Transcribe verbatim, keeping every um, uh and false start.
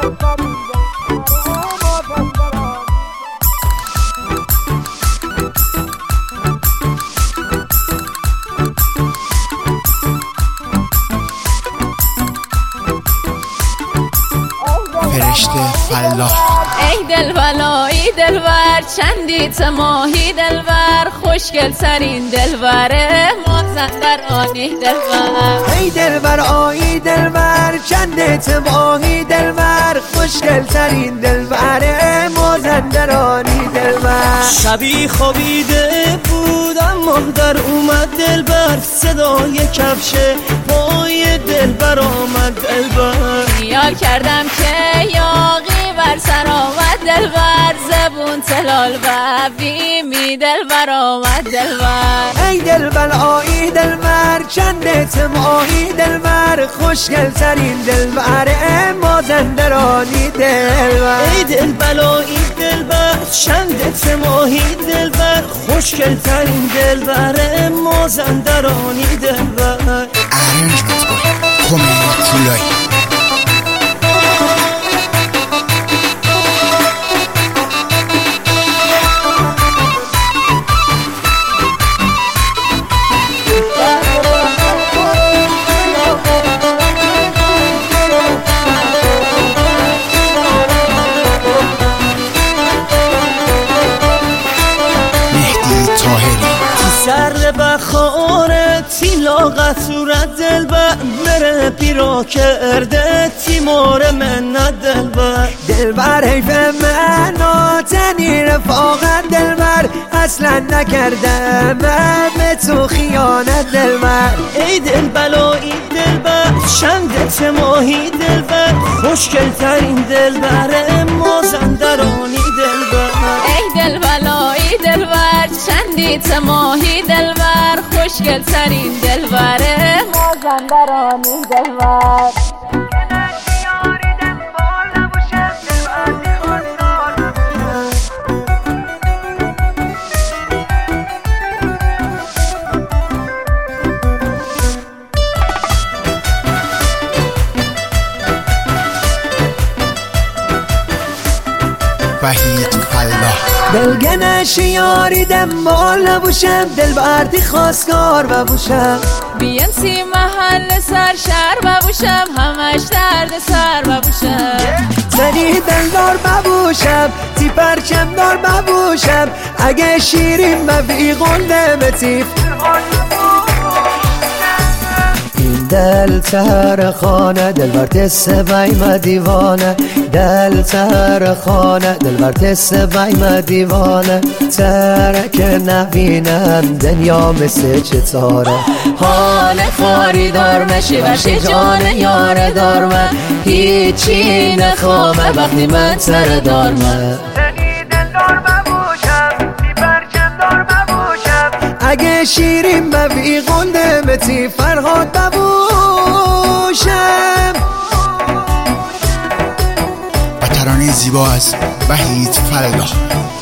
فرشته فلاح. ای دلبلا ای دلبر چندیت ماهی دلبر، خوشگل ترین دلبره مازندرانی دلبر. ای دلبر آی دلبر چندیت ماهی دلبر، خوشگل ترین دلبره مازندرانی دلبر. شبی خوابیده بودم مهدر اومد دلبر، صدای کفش پای دلبر آمد دلبر. خیال کردم که یاقی بر سر آمد دلبر، زبون تلال و بیمی دلبر آمد دلبر. ای دلبر آی دلبر چندت ماهی دلبر، خوشگل ترین دلبر مازندرانی دلبر. ای دلبر آی دلبر چندت ماهی دلبر، خوشگل ترین دلبر مازندرانی دلبر. ارنجمنت با کمیل طولایی. سر بخاره تی لاغت صورت دلبر، مره پیرا کرده تیمار منت دلبر. دلبر حیف من تنی رفاقت دلبر، اصلا نکردم من به تو خیانت دلبر. ای دلبلایی دلبر چندت ماهی دلبر، خوشگل ترین دلبر مازندرانی دلبر. ای دلبلایی دلبر چندیت ماهی دلبر، خوشگل ترین دلبر مازندرانی دلبر. وحید فلاح. دلگنش یاری دنبال نبوشم، دل بردی خواستگار ببوشم. بیم سی محل سر شهر ببوشم، همش درد سر ببوشم. زنی دلدار ببوشم تی پرچم دار ببوشم، اگه شیرین ببی غنده بتیف. دل تر خانه دل بر تس بایم دیوانه، دل تر خانه دل بر تس بایم دیوانه. ترک نبینم دنیا مثل چطاره، حال خاری دار مشی وشی جان یار دار من، هیچی نخوامه وقتی من سر دار من. اگه شیرین ببی غنده متی فرهاد ببوشم. و ترانه زیبا از وحید فلاح.